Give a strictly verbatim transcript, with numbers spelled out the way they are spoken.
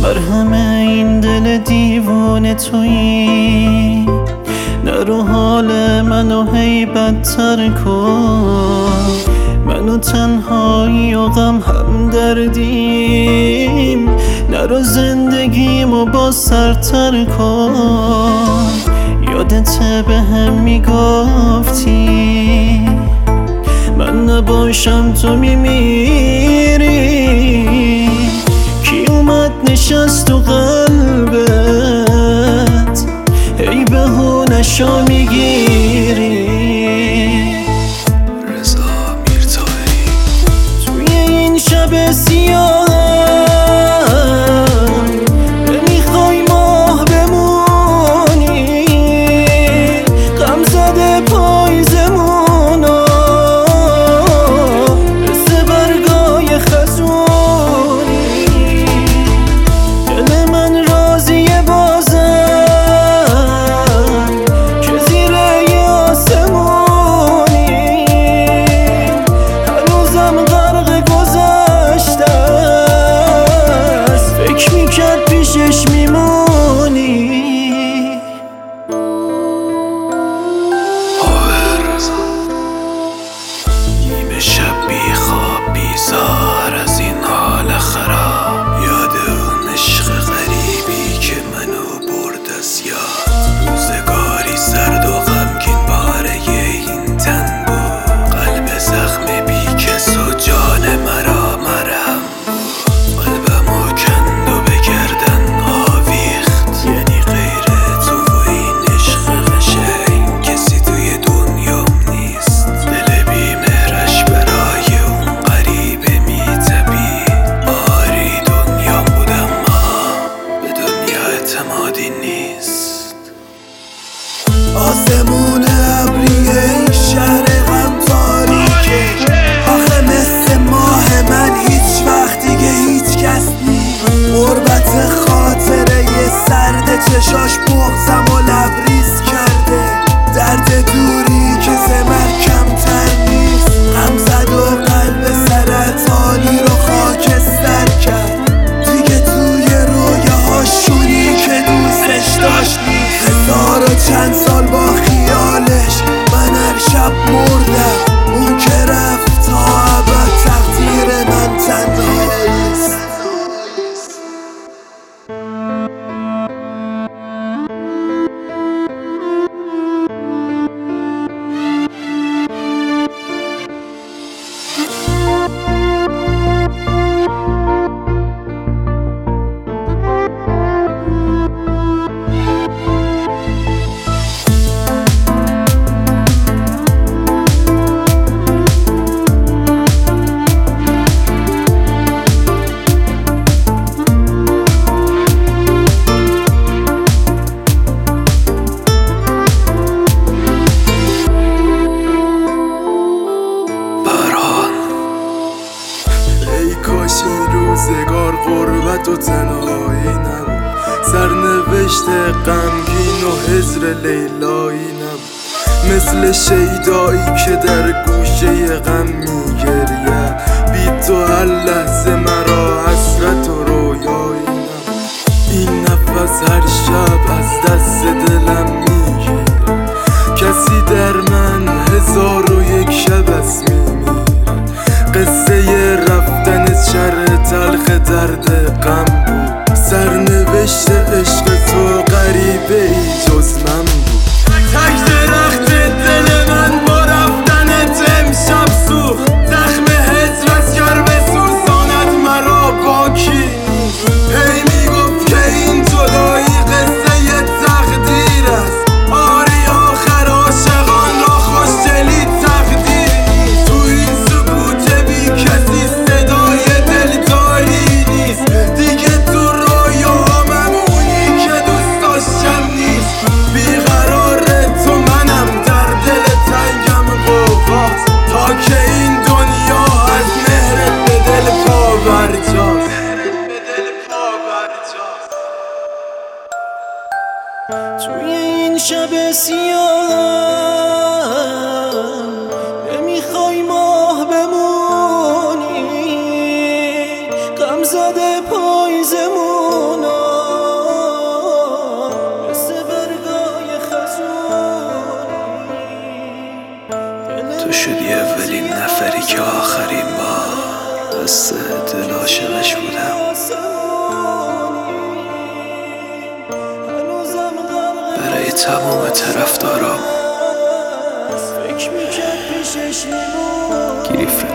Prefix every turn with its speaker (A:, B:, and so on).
A: مرهم این دل دیوانه تویی، نرو حال منو هی بدتر کن. منو تنهایی و غم هم دردیم، نرو زندگیمو با سرتر کن. یادت به هم میگفتی من نباشم تو میمیری. کی اومد نشست تو قلبت ای بهونشو میگیری.
B: رضا میرطاهری
A: توی این شب سیاه نمیخوای ماه بمونی، غم زده پاییزمونو مثل برگای خزونی. دل من راضیه بازم که زیر یه آسمونی، هنوزم غرق گذشته است، فکر میکرد پیشش میمونی.
B: آور رضا نیمه شب بی خواب بیزار از این حال خراب، یاد اون عشق غریبی که منو برد از یاد. روزگاری سرد و غمگین باره این تن بود، قلب زخم بی کس و جان مرا مرهم بود. قلبمو کند و به گردن آویخت، یعنی غیر تو و این عشق قشنگ کسی توی دنیام نیست. دل بی مهرش برای اون غریبه میتپید. آری دنیام بود اما به دنیا اعتمادی نیست.
C: آسمون ابریه این شهر غم تاریکه، آخه مثل ماه من هیچ وقت دیگه هیچ کس نیست. غربت خاطره یه سرد چشاش بغزم و لبریز کرده، درد دوری که زمر کمتر نیست. غم زد و قلب سرطانی رو خاکستر کرد، دیگه توی رویاهاشونی که دوستش داشت نیست. هزار و چند سال با خیالش من هر شب مردم، اون که رفت تا ابد تقدیر من تنهاییست. ای کاش این روزگار غربت و تنهایی نبود، سرنوشت غمگین و هجر لیلایی نبود. مثل شیدایی که در گوشه غم میگرید، بی تو هر لحظه مرا حسرت و رویایی نبود. این نفس هر شب از دست دلم میگیره، کسی در من هزار و یک شب است میمیره. قصه رفتن شر تلخ درد غم بود، سرنوشت عشق تو غریبه ای جز من بود. تک درخت دل من با رفتنت امشب سوخت، زخم هجرت گر بسوزاند مرا باکی نیست. هی میگفت که این جدایی قصه ی تقدیر است، آری آخر عاشقان را خوشدلی تقدیر نیست. تو این سکوت بی کسی صدای دلداری نیست، دیگه تو رویاهامم اونی که دوست داشتم نیست. بیقرار تو منم در دل تنگم قوقات، تا که این دنیا از مهرت به دل پا برجاست.
A: توی این شب سیاه نمیخوای ماه بمونی، غم زده پاییزمونو
B: قصه دل عاشقش بودم. برای تمام طرفدارام گریف